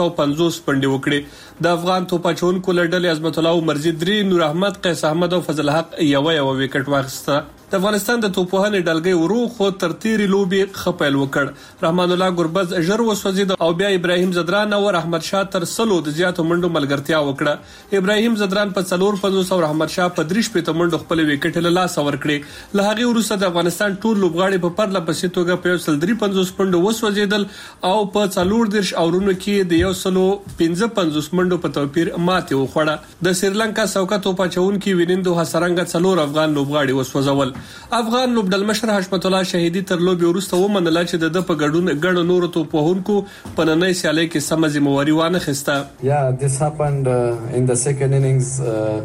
50 پنډې وکړې. د افغان توپ اچونکو له ډلې عظمت الله عمرزي 3، نور احمد، قیس احمد او فضل حق یو وکټ واخیسته. د افغانستان د توپوهنې ډلګۍ ورو خو تر تیری لوبي خپل وکړ. رحمان الله ګربز ژر وسوځید او بیا ابراهیم زدران او احمد شاه تر سلو د زیاتو منډو ملګرتیا وکړه. ابراهیم زدران په 450 او احمد شاه په 3 منډو خپل وکټ له لاس ورکړي. له هغه وروسته د افغانستان ټول لوبغاړي په پرله پسې توګه په 153 منډو وسوځیدل او په 40 اورونو کې د 155 منډو په توپیر ماتې وخوړه. د سریلانکا سوکا توپ اچونکي وینندو حسرنګ 4 افغان لوبغاړي وسوځول. افغان لوبډل مشر حشمت الله شهیدی تر لوبي وروسته ومنل چې د په ګډون ګڼ نور توپوهونکو په نننۍ سیالۍ کې سم ذمہواری وانه خسته. Yeah, this happened in the second innings.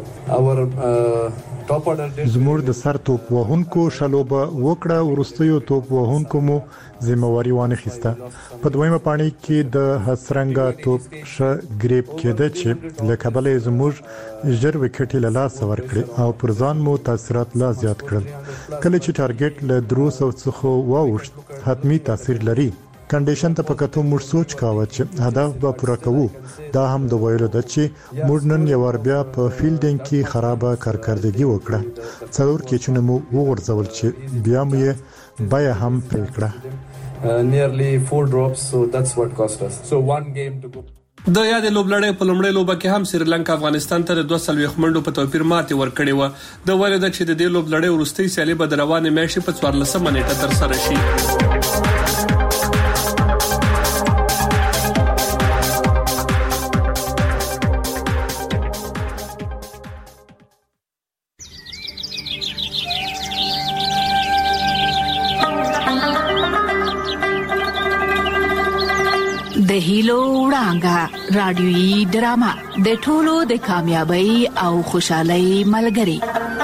زموږ د سر توپ وهونکو شلوبه وکړه، ورستیو توپ وهونکو مو ذمہواری وانه خسته. په دویمه پاڼۍ کې د حسرنګ توپ ش ګریپ کېده چې له کابل زموږ ژر وکټ له لاس ورکړي او پر ځان مو تاثیرات لا زیات کړل. کله چې ټارګټ له 300 څخه واوښت حتمی تاثیر لري. کنډیشن ته پکاتو موږ سوچ کاوه چې هدف به پوره کوو. دا هم د ویلو د چې موږ نن یو بیا په فیلډینګ کې خرابه کارکردګي وکړه. څلور کېچونه مو وغورځول چې بیا مو بیا هم پرې کړه. Nearly 4 drops, so that's what cost us. So one game to go. د یاد لوبلړۍ په لومړۍ لوبه کې هم سریلانکا افغانستان ته 240 منډو په توپیر ماتې ورکړې و. د ویل د چې د دې لوبلړۍ وروستۍ سیالي به د روانې میاشتې په 14 نیټه تر سره شي. د هیلو وړانګه رادیويي ډرامه د ټولو د کامیابی او خوشحالۍ ملګری.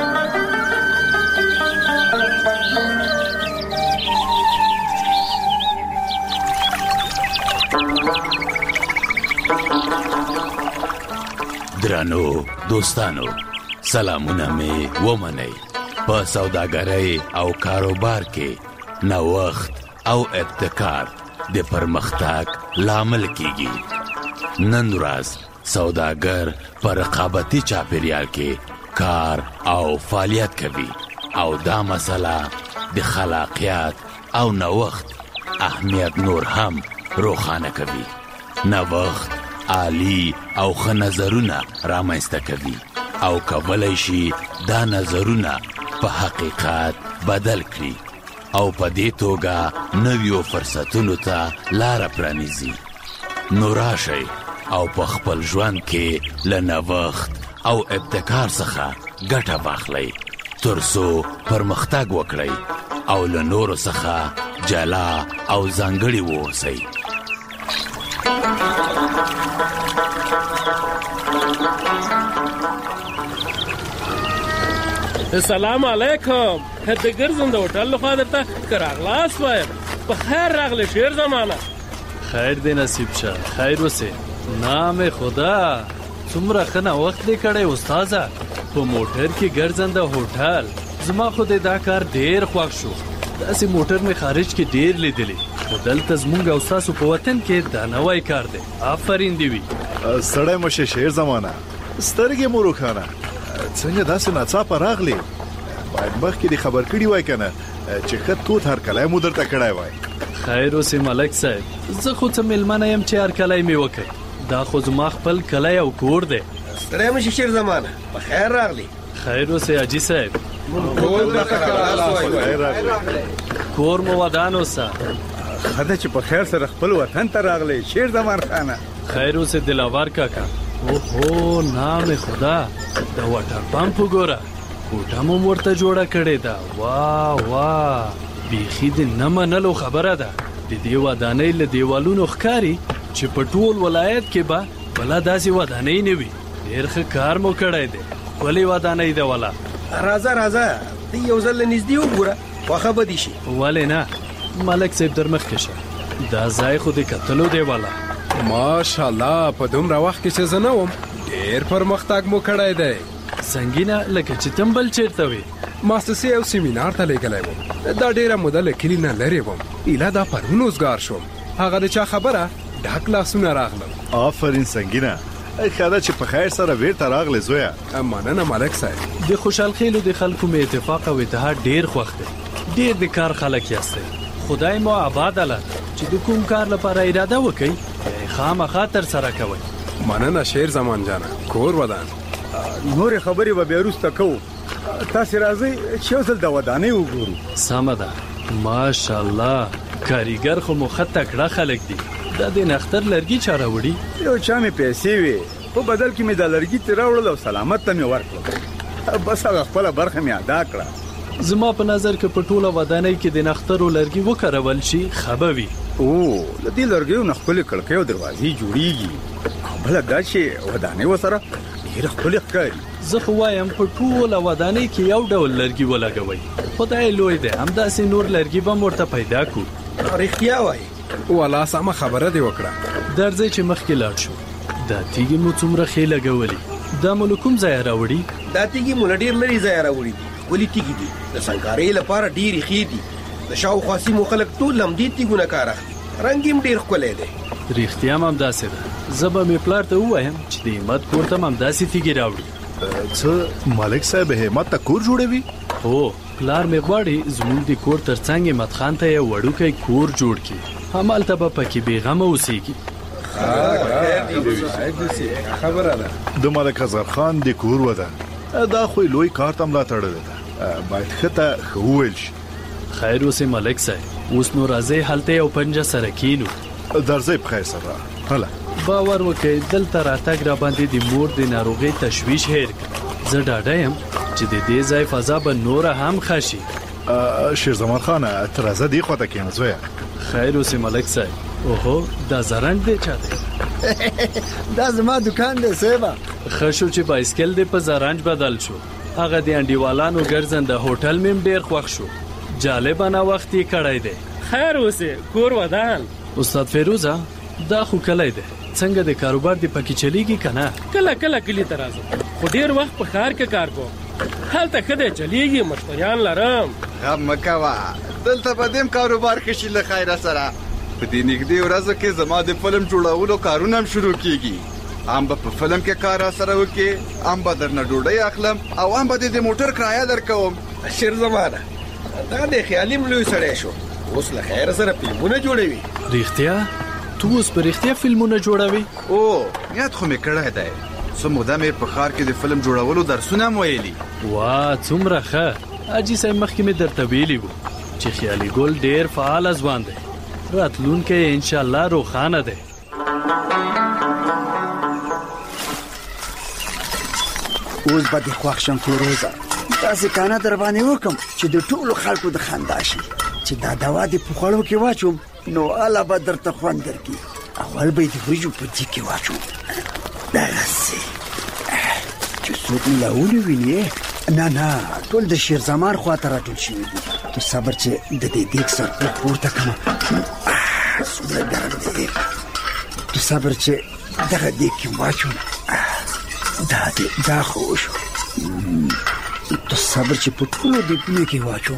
درانو دوستانو، سلامونه می ومنئ. په سوداګرۍ او کاروبار کې نوښت او ابتکار د پرمختګ لامل کیږي. نن ورځ سوداګر پر رقابتي چاپیریال کې کار او فعالیت کوي او دا مسله د خلاقیت او نوښت اهمیت نور هم روښانه کوي. نوښت عالی او ښه نظرونه رامنځته کوي او کولی شي دا نظرونه په حقیقت بدل کړي او په دې توګه نویو فرصتونو ته لاره پرانیزي. نو راشئ او په خپل ژوند کې له نوښت او ابتکار څخه ګټه واخلئ ترڅو پرمختګ وکړئ او له نورو څخه جلا او ځانګړي واوسئ. السلام علیکم. د ګرځم د هوټل لخوا درته کراغلاس وایم. په خیر راغلی شیر زمانه. خیر دی نصیب شه، خیر وسه. نام خدا څومره ښه نوښت دی کړی استاده. په موټر کې ګرځم د هوټل. زما خو دا کار ډیر خوښ شو. داسې موټر مې خارج کې ډیر لیدلی خو دلته زمونږ او ستاسو په وطن کې دا نوی کار دی. آفرین دی وي. سړی مشه شیر زمانه، سترګې مو روښانه. څنګه داسې ناڅاپه راغلی؟ باید مخکې دې خبر کړي وای کنه چې ښه توت هرکلی مو درته کړی وای. خیر اوسې ملک صاحب، زه خو څه میلمنه یم چې هرکلی مې وکړي. دا خو زما خپل کلی او کور دی. ستړی مه شې شیر زمانه، په خیر راغلی. خیر اوسې حاجي صاحب. کور مو ودان اوسه. ښه ده چې په خیر سره خپل وطن ته راغلی شیر زمان خانه. خیر اوسې دلاور کاکا. اوهو نام خدا، د واټر پمپ وګوره، کوټه مو ورته جوړه کړې ده. واه واه، بیخي د نه منلو خبره ده. د دې ودانۍ له دیوالونو ښکاري چې په ټول ولایت کې به بله داسې ودانۍ نه وي. ډېر ښه کار مو کړی دی، ښکلې ودانۍ ده. ولا راځه راځه، ته یو ځل له نږدې وګوره، خوښه به دې شي. ولې نه، ملک صاحب در مخکې شه، دا ځای خو د کتلو دی. والا ماشاءالله، په دومره وخت کې چې زه نه وم ډېر پرمختګ مو کړی دی. څنګه لکه چې تم بل چیرته وي؟ ماستسي او سیمینار ته لېږلی وم. دا ډېره موده له کلي نه لرې وم. ایله دا پرون اوزګار شوم. هغه د چا خبره ډاک لاسونه راغلم. آفرین سنگینه. خدا چې په خیر سره بیرته راغلی زویا. مننه ملک صاحب. د خوشحال خیلو د خلکو مې اتفاق او اتحاد ډیر خوښ دی. ډیر د کار خلک یاستئ. خدای مو آباد الله چې د کوم کار لپاره اراده وکړي خامخا تر سره کوي. مننه شیر زمان جانا. کور ودان. نور خبرې به بیا وروسته کوو. تاسو راځئ چې یو ځل د ودانۍ وګورو. سمه ده. ماشاءالله کاریګر خو مو ښه تکړه خلک دي. دا د نختر لرګي چا راوړي؟ یو چا مې پیسې وې په بدل کې مې د لرګي ترې راوړل او سلامت ته مې ورکړل. بس هغه خپله برخه مې ادا کړه. زما په نظر کې په ټوله ودانۍ کې د نخترو لرګي وکارول شي ښه به وي. له دې لرګیو نه ښکلې کړکۍ او دروازې جوړیږي. بله دا چې ودانۍ ورسره ډېره ښکلې ښکاري. زه خو وایم په ټوله ودانۍ کې یو ډول لرګي ولګوئ. خدای لوی دی همداسې نور لرګي به هم ورته پیدا کړو. رښتیا وایي. والا سمه خبره دې وکړه. درځئ چې مخکې لاړ شو. دا تیږې مو څومره ښې لګولې. دا مو له کوم ځایه راوړي؟ دا تیږې مو له ډېر لرې ځایه راوړي دي. ولې تیږې دي د سنګکارۍ لپاره ډېرې ښې دي. د شاوخوا سیمو خلک ټول همدې تیږونه کار اخلي. رنګ یې هم ډېر ښکلی دی. رښتیا هم همداسې ده. زه به مې پلار ته ووایم چې د همت کور ته هم همداسې تیږې راوړي. څه ملک صاحب همت ته کور جوړوي؟ هو پلار مې غواړي زموږ د کور ترڅنګ همت خان ته یو وړوکی کور جوړ کړي. همالته به پکې بېغمه اوسېږي. خبره ده. د ملک اصغر خان د کور ودان دا خو لوی کار ته ملا تړلی ده. باید ښه ته ښه وویل شي. خیر اوسې ملک صاحب. اوس نو راځئ هلته یو پنجه سره کینو. درځئ په خیر سره. هله باور وکړئ دلته راتګ را باندې د مور د ناروغۍ تشویش هیر کړ. زه ډاډه یم چې د دې ځای فضا به نوره هم ښه شي. شیرزمان خانه ته راځه دې خواته کښېنه زویه. خیر اوسې ملک صاحب. اوهو دا زرنګ دی چا دی؟ دا زما دکان دی صاحبه. ښه شو چې بایسکل دی په زرنج بدل شو. هغه د انډیوالانو ګرځنده هوټل مې ډېر خوښ شو. جالبه نوښت یې کړی دی. خیر اوسې کور ودان. استاد فیروزه دا خو کلی دی. څنګه د کاروبار دی پکې چلیږي که نه؟ کله کله کلي ته راځم خو ډېر وخت په ښار کې کار کوم. هلته ښه دی چلیږي مشتریان لرم. غم مه کوه دلته به دې هم کاروبار ښه شي له خیره سره. په دې نږدې ورځو کې زما د فلم جوړولو کارونه هم شروع کېږي. هم به په فلم کې کار راسره وکړې هم به درنه ډوډۍ اخلم او هم به د موټر کرایه درکوم. شیر زمانه دا د خیالي لوی سړی شو. اوس له خیر سره فلمونه جوړوي. رښتیا؟ تو اوس په رښتیا فلمونه جوړوي؟ نیت خو مې کړی دی. څه موده مې په ښار کې د فلم جوړولو درسونه هم ویلي. وا څومره ښه. حاجي صاحب مخکې مې درته ویلي وو چې خیالي ګل ډېر فعاله ځوان دی. راتلونکی یې انشاءالله روښانه دی. اوس به دې خوښ شم فیروزه. داسې کانه در باندې وکم چې د ټولو خلکو د خندا شي. چې دا دوا دې په خوړو کې واچوم نو اله به درته خوند درکړي. اول به یې د وریجو په جیب کې واچوم دغسې چې څوک مې لا ونیوینې. نه ټول د شیر زمان خوا ته راټول شوي دي. تو صبر چې د دې دیګ سر پورته کړم. څومره ګرم دی. تو صبر چې دغه دیګ کې واچوم. دا خو شو. تو صبر چې په ټولو دیګونو کې واچوم.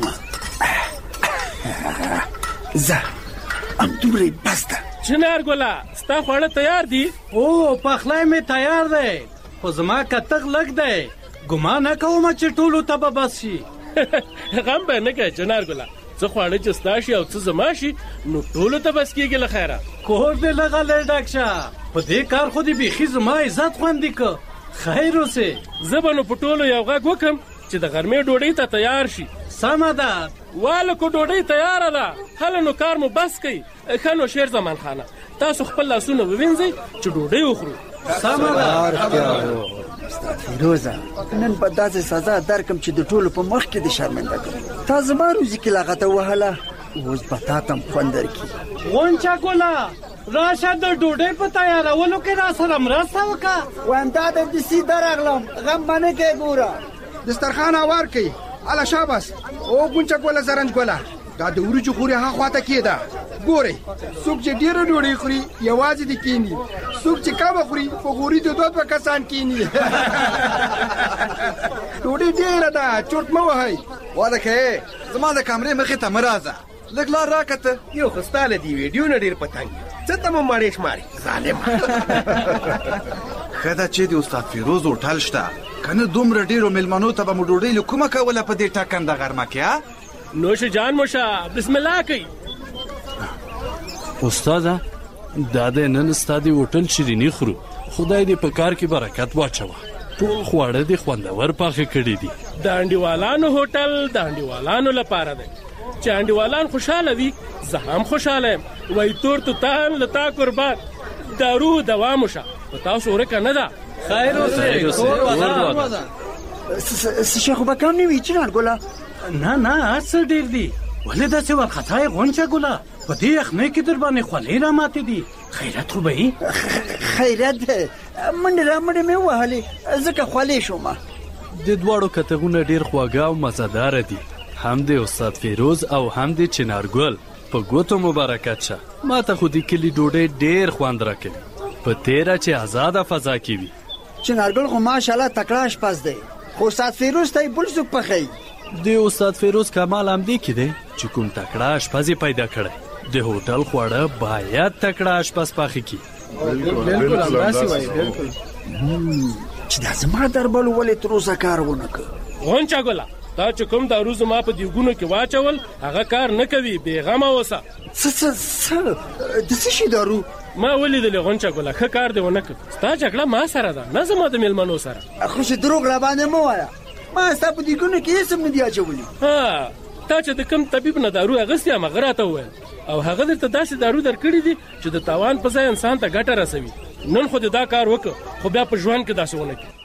زه همدومره بس ده. چنار ګله ستا خواړه تیار دي؟ پخلی مې تیار دی خو زما کتغ لږ دی. ګمان نه کوم چې ټولو ته به بس شي. غم به نه کوې چنار ګله. څه خواړه چې ستا شي او څه زما شي نو ټولو ته بس کېږي له خیره. کور دې لږه لږ ډک شه. په دې کار خو دې بیخي زما عزت خوندي که. خیر اوسې. زه به نو په ټولو یو غږ وکړم چې د غرمې ډوډۍ ته تیار شي. سمه ده. والکو ډوډۍ تیاره ده. هله نو کار مو بس کوي. ښه نو شیر زمان خانه تاسو خپل لاسونه ووینځئ چې ډوډۍ وخورو. سمه ده. فیروزه نن به داسې سزا درکم چې د ټولو په مخ کې د شرمنده کړم. تا زما روزي کې لغته وهله اوس به تا ته هم خوند درکړي. غونچه ګله راشه د ډوډۍ په تیارولو کې را سره مرسته وکړه. وایم دا د دسي درغلم غم به نه کوې. ګوره دسترخوان هوار کوي. اله شاباس او غونچه ګوله زرنج ګوله دا د وریجو خوري ها خواته کېده. ګورئ څوک چې ډېره ډوډۍ خوري یوازې دې کېني. څوک چې کمه خوري په غوري د دوه کسان کېني. ډوډۍ ډېره ده چورت مه وهئ. واده کوې زما د کمرې مخې ته مه راځه. لږ لار راکته. یو خو ستا له دې ویډیو نه ډېر پتنګ څه ته مو مړې شماري ظالم. ښه ده چې د استاد فیروز هوټل شته، کنه دومره ډېرو مېلمنو ته به مو ډوډۍ له کومه کوله په دې ټاکنده غرمه کې؟ نوش جان موشه بسم الله کوي. استاده دا د نن ستا د هوټل شیریني خورو، خدای دې په کار کې برکت واچوه. ټول خواړه دې خوندور پاخه کړي دي. د انډیوالانو هوټل د انډیوالانو لپاره دی چې انډیوالان خوشاله وي، زه هم خوشاله یم. وای تور توتان لتا قربان، دارو دوا موشه په تاسو ورکه نه ده. خیر اوسې کور ودا شیخ بکام نیوي چې نارګله. نه څه ډیر دي، ولې داسې وارخطا یې غونچه ګله؟ په دې یخنۍ کې در باندې خولې را ماتې دي. خیرت خو به یې؟ خیرت منډې را منډې مې ووهلې ځکه خولې شومه. د دواړو کتغونه ډیر خواږه او مزهداره دي، هم د استاد فیروز او هم د چنارګل. په ګوتو مبارکت شه. ما ته خو د کلي ډوډۍ ډیر خوند راکوي، په تیره چې آزاده فضا کې وي. چنارګل خو ماشاءالله تکړه اشپز دی، خو استاد فیروز ته یې بل څوک پخوي. د استاد فیروز کمال همدې کې دی چې کوم تکړه اشپز یې پیدا کړی. د هوټل خواړه باید تکړه اشپز پاخه کړي. بالکل همداسې وایي. بالکل چې دا زما دربل ولې تر اوسه کار ونه کړ. غونچه ګله دا چې کوم دارو زما په دیګونو کې واچول هغه کار نه کوي. بېغمه اوسه. د څه شي دارو؟ ما ولیدلې غونچه ګله ښه کار دې ونه کړ. ستا جګړه ما سره ده نه زما د مېلمنو سره. خو چې دروغ را باندې مه وایه، ما ستا په دیګونو کې هېڅ هم نه دي اچولي. تا چې د کوم طبیب نه دارو اغوستې هم هغه راته وویل، او هغه درته داسې دارو درکړي دي چې د تاوان په ځای انسان ته ګټه رسوي. نن خو دې دا کار وکړه، خو بیا په ژوند کې داسې ونه کړي.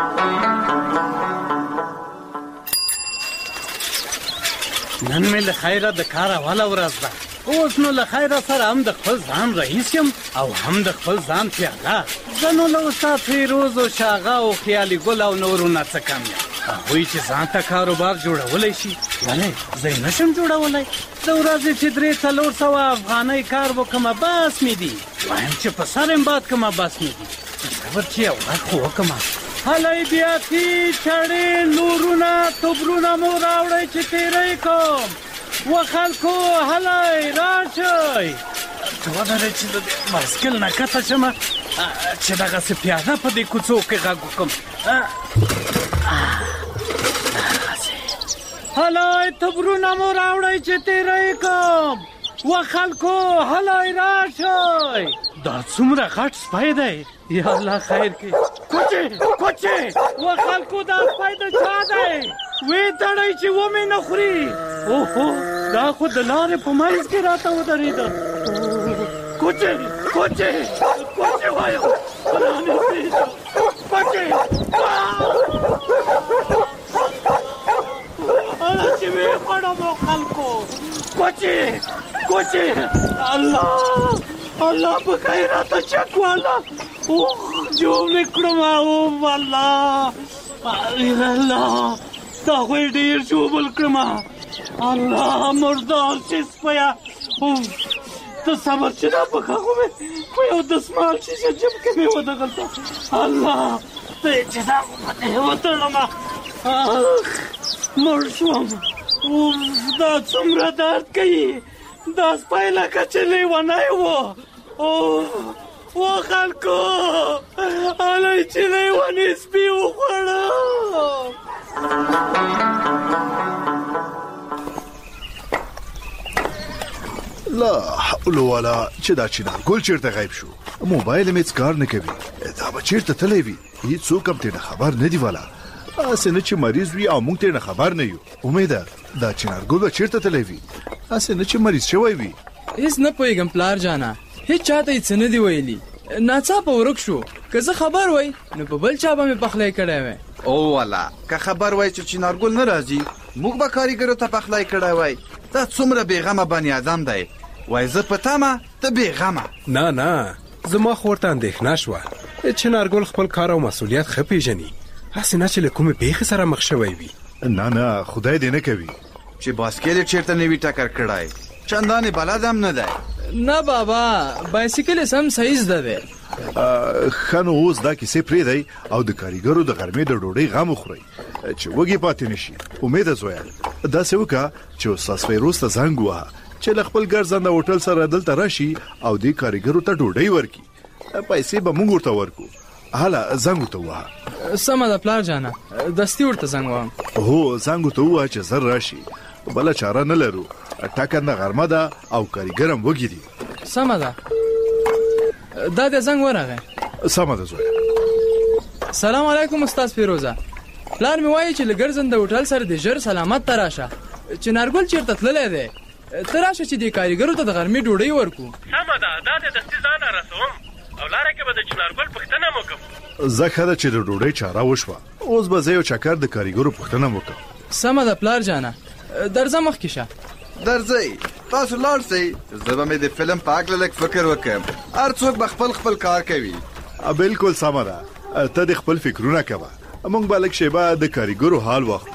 نن مې له خیره د کار اوله ورځ ده. اوس نو له خیره سره هم د خپل ځان رئیس یم او هم د خپل ځان پیاله. زه نو له استاد فیروز او شاغه او خیالي ګل او نورو نه څه کم یم. هغوی چې ځان ته کاروبار جوړولی شي، ولې زه یې نشم جوړولی؟ د ورځې چې 300-400 افغانۍ کار وکړمه بس مې دي. وایم چې په سر یم باد کړمه بس مې دي. صبر چې یو غږ خو وکړمه. هلی بیاتي چړې لورونه توبرونه مو راوړئ چې تیری کوم. و خلکو هلی راشئ. ته ودرې چې د بایسکل نه کته شمه چې دغسې پیاده په دې کوڅو کې غږ وکړم. هلی توبرونه مو راوړئ چې تیری کوم. و خلکو هلی راشئ. دا څومره غټ سپی دی، یا الله خیر کړي. کوچې و خلکو دا سپی د چا دی؟ وې تړئ چې ومې نه خوري. اوهو دا خو د لارې په منځ کې راته ودرېده. کوچې وایم کوچې چې وې خوړم خلکو. کوچې الله په خیر راته چک والا. اوه جوړ مې کړم. الله دا خو یې ډېر ژوبل کړم. الله مردار چې سپیه. ته صبر چې دا پخه خو مې په یو دسمال شیشه جب کې مې ودغلته. الله ته یې چې دا خو په دې وتړمه مړ شوم. دا څومره درد کوي. دا سپی لکه چې لیونی و. و خلکو هلی چې لیونی سپي وخوړه. لا حول ولا چې دا چنارګل چیرته غیب شو. موبایل مې هیڅ کار نه کوي. دا به چیرته تللی وي؟ هیڅوک هم ترې خبر نه دی والا. اسې نه چې مریض وي او موږ ترې خبر نه یو. امیده دا چنارګل به چیرته تللی وي؟ اسې نه چې مریض شوی وي. هیڅ نه پوهېږم پلار جانا، هیڅ چاته یې څه نه دي ویلي. ناڅاپه ورک شو. که زه خبر وای نو په بل چا به مې پخلی کړی وی. او والا که خبر وای چې چنارګل نه راځي موږ به کاریګرو ته پخلی کړی وای. دا څومره بېغمه بني ادم دی. وای زه په تمه ته بېغمه. نه زما خو ورته اندېښنه شوه. چنارګل خپل کار او مسؤلیت ښه پېژني. هسې نه چې له کومې پېښې سره مخ شوی وي. نه خدای دې نه کوي چې باسکل یې چېرته نه وي ټکر کړی. چندانې بلد هم نه دی. نه بابا بایسکل سم صحیح زده دی. ښه نو اوس دا کیسې پرېږدئ او د کاریګرو د غرمې د ډوډۍ غم وخورئ چې وږي پاتې نه شي. امیده زویه داسې وکړه چې استاد فیروز ته زنګ ووهه چې خپل ګرځنده هوټل سره دلته راشي او دې کاریګرو ته ډوډۍ ورکي پیسې به موږ ورته ورکو حالا زنګ ته وه سمه ده پلار جانه دستي ورته زنګ وهم هو زنګ ته وه چې زر راشي بله چاره نه لرو ټاکنده غرمه ده او کاریګر هم وږي دي سمه ده دا د زنګ ورغی سمه ده زویه سلام علیکم استاد فیروزه پلار مې وایي چې له ګرځنده هوټل سره د ژر سلامت ته راشه چې نارګل چېرته تللی دی ته راشه چې دې کاریګرو ته د غرمې ډوډۍ ورکو سمه ده دا د دستي ځانه رسوم او لاره کې به د چنارګل پوښتنه مو کوم زه ښه ده چې د ډوډۍ چاره وشوه اوس به زه یو چکر د کاریګرو پوښتنه وکړم سمه ده پلار جانه درځه مخکې شه درځئ تاسو لاړ شئ زه به مې د فلم په هکله لږ فکر وکړم هر څوک به خپل کار کوي بالکل سمه ده ته د خپل فکرونه کوه موږ به لږ شیبه د کاریګرو حال واخلو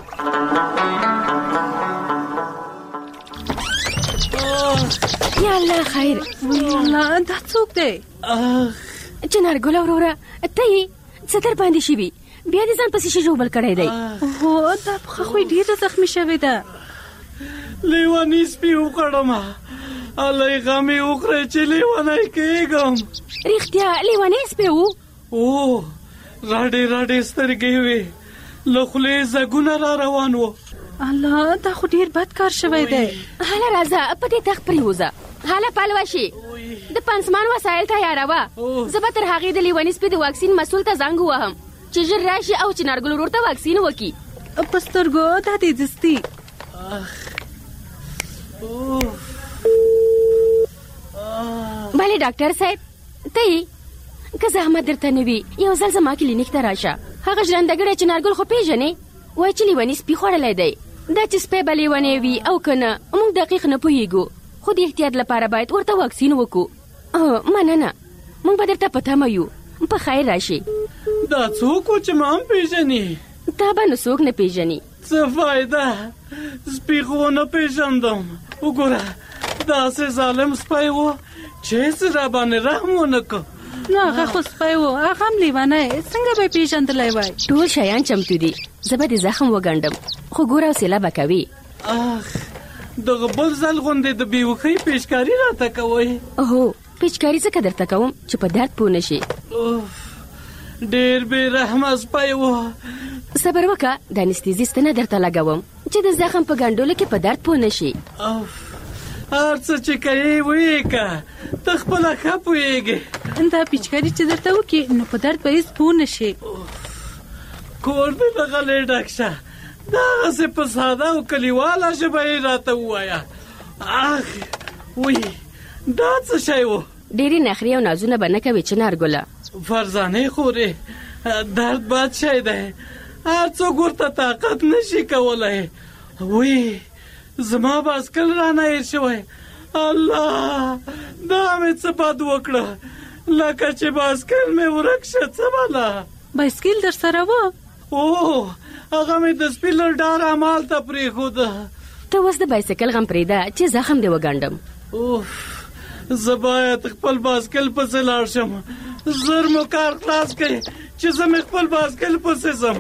یا الله خیر الله دا څوک دی چنارګل وروره ته یې څه در باندې شوي بیا دې ځان پسې ژوبل کړی دی هو دا پښه خو ډېره زخمي شوې ده لیونی سپي وکړم الله غم یې وکړی چې لیونی کېږم رښتیا لیونی سپی و راډې سترګې وې له خولې ځګونه را روان و الله دا خو ډېر بد کار شوی دی هله راځه په دې تخت پرېوځه هله پلوه شي د پنسمان وسایل تیاروه زه به تر هغې د لیوني سپي د واکسین مسؤل ته زنګ ووهم چې ژر راشي او چنارګل ورور ته واکسین وکړي په سترګو دا دې دستي بله ډاکټر صاحب ته یې که زحمت درته نه وي یو ځل زما کلینیک ته راشه هغه ژرندهګړی چنارګل خو پیژنې وایي چې لیوني سپي خوړلی دی دا چې سپی به لیونی وي او که نه موږ دقیق نه پوهېږو خو د احتیاط لپاره باید ورته واکسین وکړو مننه موږ به درته په تمه یو په خیر راشي دا څوک و چې ما هم پیژني تا به نو څوک نه پیژني څه فایده سپي خو نه پیژندم وګوره داسې ظالم سپی و چې هېڅ راباندې رحم ونه کړ نو هغه خو سپی و هغه هم لیونی څنګه به یې پیژندلی وای ټول شیان چمتو دي زه به د زخم وګنډم خو ګوره حوصله به کوي دغه بل ځل غوندې د بېوښۍ پیچکاري راته کوئ هو پیچکاري ځکه درته کوم چې په درد پوه نه شي ډېر بې رحمه سپی و صبر وکړه د انستیزیست نه درته لګوم چې د زخم په ګنډلو کې په درد پوه نه شي هر څه چې کوې ویې که ته خپله ښه پوهېږې دا پیچکاري چې درته وکړي نو په درد به هېڅ پوه نه شي کور دې د غلې ډک شه دغسې په ساده او کلیواله ژبه یې راته ووایه وی دا څه شی و ډېرې نخرې او نازونه به نه کوې چنارګله فرزانې خورې درد بد شی دی هر څوک ورته طاقت نشي کولی وی زما باسکل رانه هېر شوی الله دا مې څه بد وکړه لکه چې باسکل مې ورک شه څه بله بایسکل در سره و هغه مې د سپي له ډاره همالته پرېښوده ته اوس د بایسکل غم پرېږده چې زخم دې وګنډم زه باید خپل باسکل پسې لاړ شم زر مو کار خلاص کړئ چې زه مې خپل باسکل پسې ځم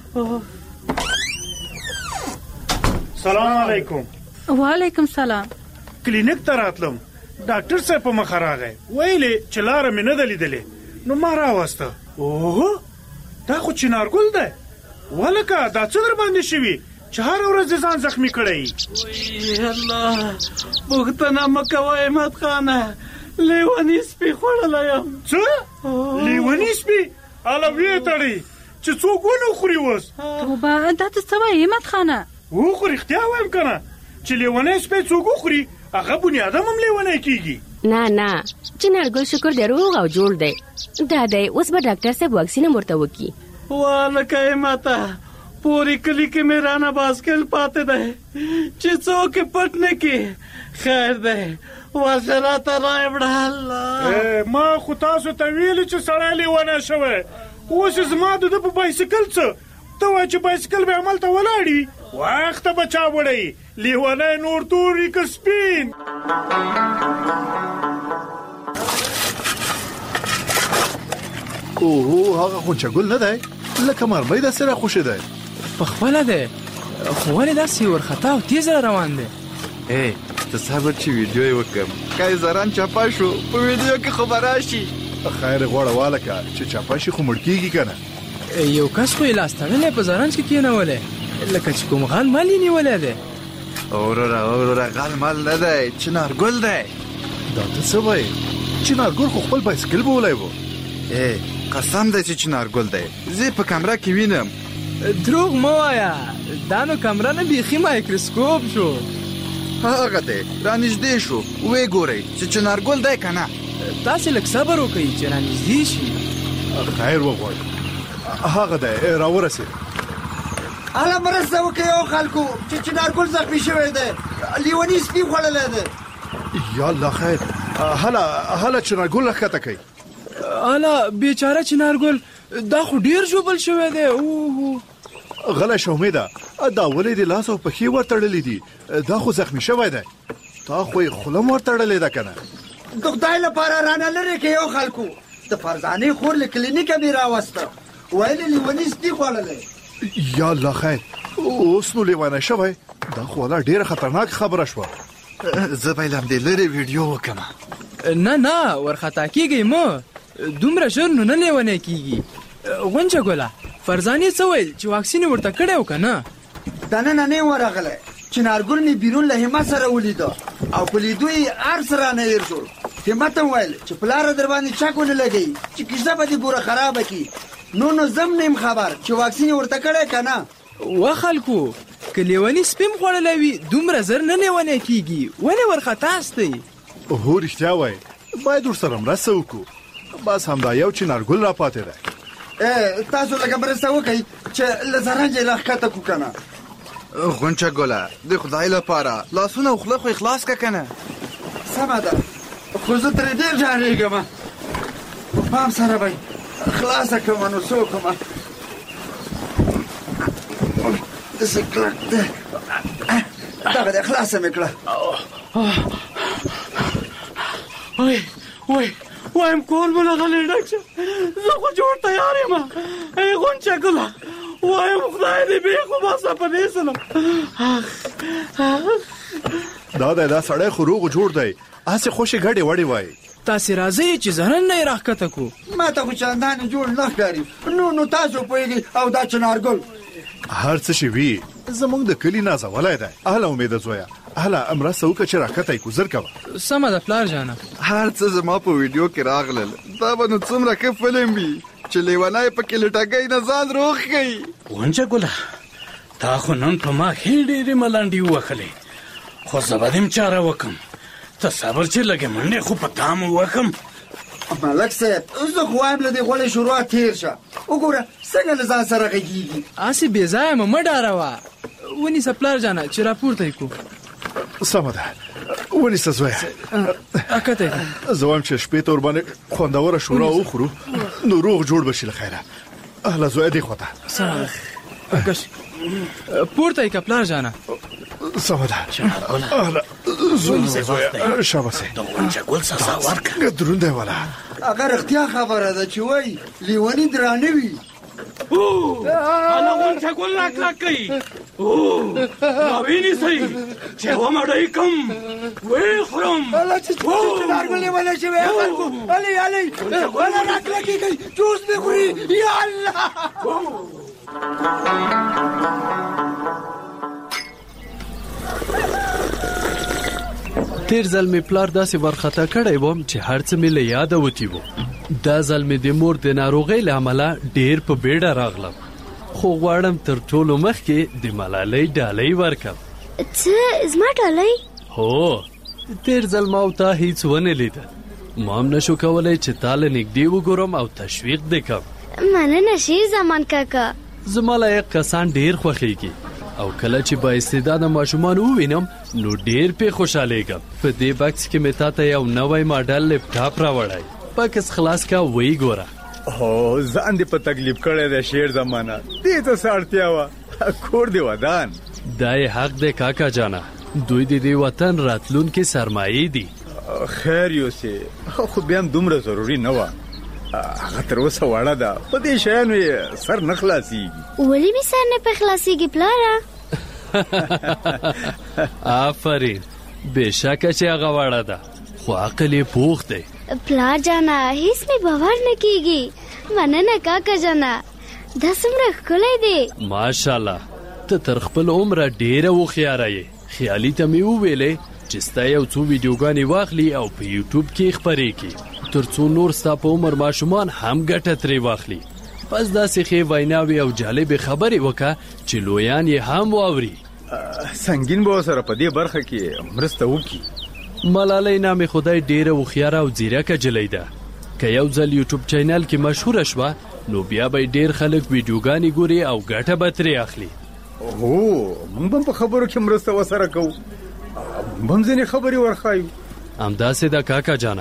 سلام علیکم وعلیکم سلام کلینیک ته راتلم ډاکټر صاحب په مخه راغی ویلې چې لاره مې نه ده لیدلې نو ما راوسته دا خو چنارګل دی ولکه دا څه در باندې شوي چې هره ورځ ځان زخمي کړی الله پوښتنه مه کوه احمد خانه لیوني سپي خوړلی یم څه لیوني سپي هله ویې تړئ چې څوک ونه خوري اوس توبه دا ته څه وایې احمد خانه خو رښتیا وایم که نه چې لیونی سپی څوک وخوري هغه بني ادم هم لیونی کېږي نه چنارګل شکر دی روغ او جوړ دی دا دی اوس به ډاکټر صاحب واکسین هم ورته وکړي والکه یې ماته پورې کلي کې مې رانه باسکل پاتې دی چې څوک یې پټ نه کړي خیر دی ورشه راته رایې وړه الله ما خو تاسو ته ویلي چې سړی لیونی شوی اوس زما د ده په بایسکل څه ته وایې چې بایسکل به همالته ولاړ وي وخته به چا وړی لیونی نور توري که سپین هغه خونچګل نه دی لکه مرمۍ داسې راخوشې دی پخپله دی خو ولې داسې ورخطا او تیز را روان دی ته صبر چې ویډیو یې وکړم قیصران چپا شو په ویډیو کې خو به راشي خیر غوړه والکه چې چپا شي خو مړ کېږي که نه یو کس خو یې لاس تړلی په زرنج کې کېنولی لکه چې کوم غل مال یې نیولی دی وروره غل مال نه دی چنارګل دی دا ته څه وایې چنارګل خو خپل بایسکل بولی و قسم دی چې چنارګل دی زه په کمره کې وینم دروغ مه وایه دا نو کمره نه بیخي مایکروسکوپ شو هغه دی رانږدې شو ویې ګورئ چې چنارګل دی که نه تاسې لږ صبر وکئ چې رانږدې شي خیر وغواړئ هغه دی راورسېد هله مرسته وکړئ او خلکو چې چنارګل زخمي شوی دی لیوني سپي خوړلی دی یا الله خیر هله چنارګل راښکته کوي هله بیچاره چنارګل دا خو ډېر ژوبل شوی دی غلی شه امیده دا ولې د لاس او پښې ورتړلي دي دا خو زخمي شوی دی تا خو یې خوله م ورتړلې ده که نه د خدای لپاره رانه لرې کړئ او خلکو د فرزانې خور له کلینیکه مې راوسته ویل یې لیوني سپي خوړلی یا الله خیر اوس نو لیونی شوی دا خو والا ډېره خطرناک خبره شوه زه به یې له همدې لرې ویډیو وکړم نه ورخطا کېږئ مه دومره ژر نو نه لیونی کېږي غونچه ګله فرزانې څه ویل چې واکسین یې ورته کړی و که نه دننه نه ورغلی چنارګل مې بیرون له همت سره ولیده او په لیدو یې هر څه رانه هېر شول همت هم ویل چې پلاره در باندې چک ونه لګوي چې کیسه به دې بوره خرابه کړي نو زم نه یم خبر چې واکسین یې ورته کړی که نه و خلکو که لیوني سپي م خوړلی وي دومره زر نه لیونی کېږي ولې ورخطاستئ هو رښتیا وایي باید ورسره مرسته وکړو بس همدا یو چنارګل را پاتې دی تاسو لږه مرسته وکئ چې له زرنجه یې راښکته کړو که نه غونچه ګله د خدای لپاره لاسونه او خوله خو یې خلاص که که نه سمه ده خو زه ترې ډېر ډارېږم په پام سره به خلاصه کړم نو څه وکړم داسې کلک دی دغه دی خلاصه مې کړه وایم کور مو لغلی ډک شه زه خو جوړ تیار یم ای غونچه ګله وایم خدای دې بې خو باسه په دې سلم دا سړی خو روغ جوړ دی هسې خوشې ګډې وړې وایي تاسې راځئ چې زرن نه یې راښکته کړو ما ته خو چندانې جوړ نه ښکاري نو تاسو پوهېږئ او دا چنارګل هر څه چې وي زموږ د کلي نازولی دی اهله امیده زویه اهله مرسته وکړه چې راښکته یې ګوزر کوه سمه ده پلار جانه هر څه زما په ویډیو کې راغلل دا به نو څومره ښه فلم وي چې لیونی پکې لټګۍ نه ځان روغ کوي غونچه ګله تا خو نن په ما ښې ډېرې ملنډې ووهلې خو زه به دې چاره وکړم ته صبر چې لږې منډې خو په تام ووهم ملک صاحب زه خو وایم له دې غولې شروع تېر شه وګوره څنګه له ځان سره غږېږي هسې بې ځایه مه ډاروه ونیسه پلار جانه چې راپورته یې کړو سمه ده ونیسه زویه اکته زه وایم چې شپې ته ورباندې خوندوره شورا وخورو نو روغ جوړ به شي له خیره اهله زویه دې خواته پورته یې که پلار جانه سمه ده اهله زویه شاباسې د غونچه ګل سزا ورکړه دروند دی والا هغه رښتیا خبره ده چې وایي لیوني درانه وي هله غونچه ګل راکلک کوي راوینیسئ چې ومړی کم ویې خورم هله چې چنارګل لیونی شوی خلکو هلئ هله راکلکې کوي جوس مې خوري یا الله تیر ځل مې پلار داسې ورخطا کړی وم چې هر څه مې له یاده وتي وو دا ځل مې د مور د ناروغۍ له امله ډېر په بیړه راغلم خو غواړم تر ټولو مخکې د ملالۍ ډالۍ ورکړم څه زما ډالۍ هو تیر ځل ما او تا هیڅ ونه لیدل ما هم نشو کولی چې تا له نږدې وګورم او تشویق دې کړم مننه شي زمان کاکا زما لایق کسان ډېر خوښېږي او کله چې با استعداده ماشومان ووینم نو ډېر پې خوشحالیږم په دې بکس کې مې تا ته یو نوی ماډل لپټاپ راوړی بکس خلاص کا وی ګوره هو ځان دې په تکلیف کړی دی شیر زمانه دې ته څه اړتیا وه کور دې ودان دا یې حق دی کاکا جانا دوی د دې وطن راتلونکي سرمایې دي خیر یوسې خو بیا هم دومره ضروري نه وه هغه تر اوسه وړه ده په دې شیانو یې سر نه خلاصېږي ولې مې سر نه په خلاصېږي پلاره آفرین بېشکه چې هغه وړه ده خو عقل یې پوخ دی. پلار جانا هیڅ مې باور نه کیږي. مننه کاکا جانا، دا څومره ښکلی دی. ماشاءالله ته تر خپل عمره ډېره هوښیاره یې. خیالي ته مې وویلې چې ستا یو څو ویډیوګانې واخلي او په یوټیوب کې خپرې کړي تر څو نور ستا په عمر ماشومان هم ګټه ترې واخلي. بس داسې ښې ویناوې او جالبې خبرې وکړه چې لویان یې هم واوري. سنګین به ورسره په دې برخه کې مرسته وکړي. ملالۍ نامې خدای ډېره هوښیاره او ځیرکه جلۍ ده. که یو ځل یوټیوب چینل کې مشهوره شوه نو بیا به ډېر خلک ویډیوګانې ګوري او ګټه به ترې اخلي. هو موږ هم په خبرو کې مرسته ورسره کوو، موږ هم ځینې خبرې ورښایو. همداسې ده کاکا جانه.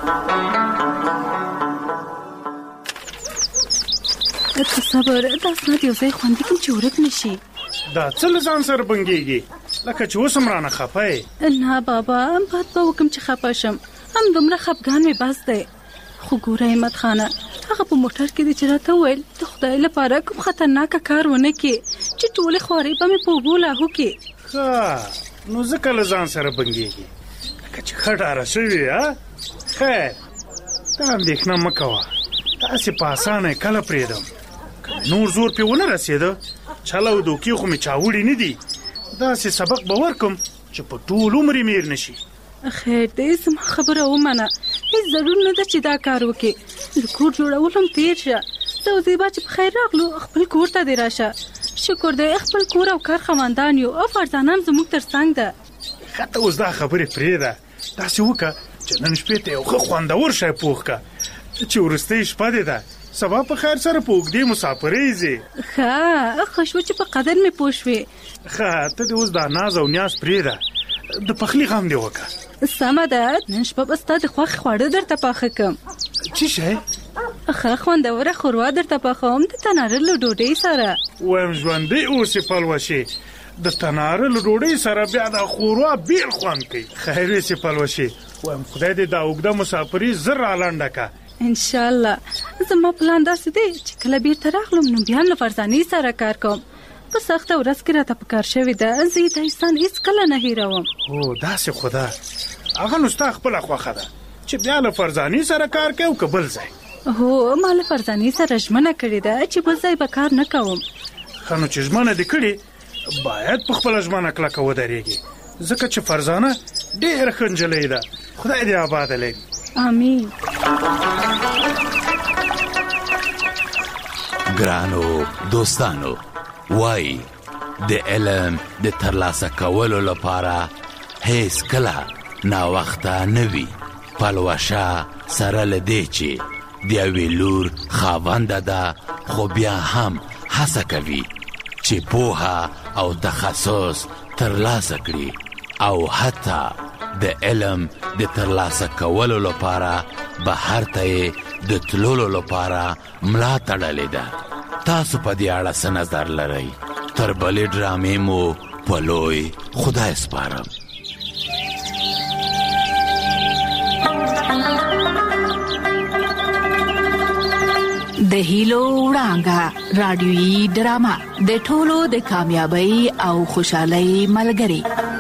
ته صبر، دا اسناد یو ځای خوندي کړم چې ورک نه شي. دا څه له ځان سره بنګېږي لکه چې اوس هم رانه خفه یې؟ نه بابا، بد به وکړم چې خفه شم. هم دومره خفګان مې بس دی. خو ګوره احمد خانه، هغه په موټر کې دی چې راته وویل د خدای لپاره کوم خطرناکه کار ونه کړي چې ټولې خوارۍ به مې په اوبو لاهو کړي. ښه، نو ځکه له ځان سره بنګېږي لکه چې ښه ډاره شوې. خیر، ته اندېښنه مه کوه، داسې په اسانه یې کله پرېږدم. نور زور پې ونه رسېده، چل او دوکې خو مې چاوړي نه دي. داسې سبق به ورکم چې په ټول عمر یې میر نه شي. خیر دی، زما خبره ومنه. هیڅ ضرور نه ده چې دا کار وکړې. د کور جوړولو هم تېر شه. زه او زیبا چې په خیر راغلو، خپل کور ته دې راشه. شکر دی خپل کور او کار خاوندان یو او فرزانان زموږ تر څنګ ده. ښه، ته اوس دا خبرې پرېږده. داسې وکړه چې نن شپې ته یو ښه خوندور شی پوخ کړه چې وروستۍ شپه دې ده، سبا په خیر سره په اوږدې مسافرۍ ځې. ښه شوه چې په قدر مې پوه شوې. ښه، ته دې اوس دا ناز او نیاز پرېږده، د پخلي غم دې وکړه. سمه ده، نن شپه به ستا د خوښې خواړه درته پاخه کړم. څه شی؟ ښه خوندوره ښوروا درته پاخوم د تناره له ډوډۍ سره. وایم ژوندی اوسې پلوشې، د تناره له ډوډۍ سره بیا د ښوروا بېل خوند کوي. خیر اوسې پلوشې، وایم خدای دې دا اوږده مسافري زر رالنډه کړه. انشاءالله. زما پلان داسې دی چې کله بیرته راغلم نو بیا له فرزانې سره کار کوم. په سخته ورځ کې راته په کار شوې ده، زه دا احسان هېڅکله نه هېروم. هو داسې خو ده، هغه نو ستا خپله خوښه ده چې بیا له فرزانې سره کار کوي او که بل ځای. هو ما له فرزانې سره ژمنه کړې ده چې بل ځای به کار نه کوم. ښه، نو چې ژمنه دې کړې باید په خپله ژمنه کلکه ودرېږي، ځکه چې فرزانه ډېره ښه نجلۍ ده. خدای دې آباده لري. آمین. ګرانو دوستانو، وای د علم د ترلاسه کولو لپاره هیڅ کله ناوخته نه وي. پلوشه سره له دې چې د یوې لور خاونده ده خو بیا هم هڅه کوي چې پوهه او تخصص ترلاسه کړي او حتی د علم د ترلاسه کولو لپاره بهر ته یې د تللو لپاره ملا تړلې ده. تاسو په دې اړه څه نظر لرئ؟ تر بلې ډرامې مو په لوی خدای سپارم. د هیلو وړانګه رادیویي ډرامه د ټولو د کامیابی او خوشحالۍ ملګری.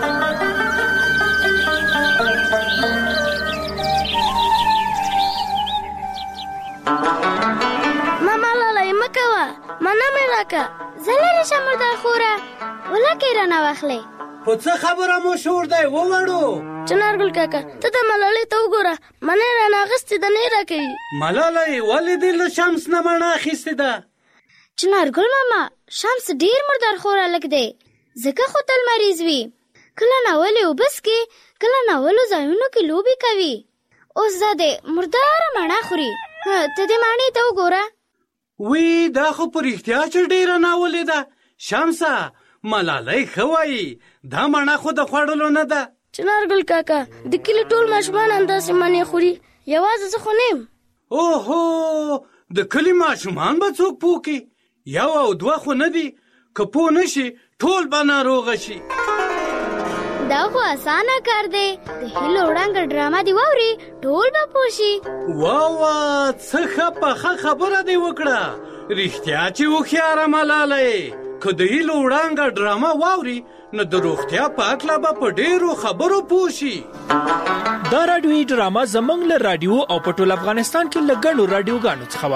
ماما لاله مکوه، مانا مې راکه، زلری شمردار خوره ولکه رانه واخلې. په څه خبره مو شور دی ووړو؟ چنارګل کاکا، ته د ملالۍ ته وګوره، منې رانه اخیستې ده، نه راکوي. ملالۍ ولې دې له شمس نه مڼه اخیستې ده؟ چنارګل ماما، شمس ډېر مردار خور هلک دی، ځکه خو تل مریض وي. کله ناولې اوبه څښي، کله ناولو ځایونو کې لوبې کوي. اوس دا دی مرداره مڼه خوري. ته دې مڼې ته وګوره. وی دا خو په رښتیا چې ډېره ناولې ده. شمسه، ملالۍ ښه وایي، دا مڼه خو د خوړلو نه ده. چنارګل کاکا، د کلي ټول ماشومان همداسې مڼې خوري، یوازې زه خو نه یم. اوهو، د کلي ماشومان به څوک پوه کړي؟ یو او دوه خو نه دي، که پوه نه شي ټول به ناروغه شي. دا خو اسانه کار دی، د هیلو وړانګه ډرامه دی واوري، ټول به پوه شي. واه څه ښه پخه خبره دې وکړه. رښتیا چې هوښیاره ملالۍ، که د هیلو وړانګه ډرامه واوري نو د روغتیا په هکله به په ډېرو خبرو پوه شي. دا راډیویي ډرامه زموږ له راډیو او په ټول افغانستان کې له ګڼو راډیوګانو څخه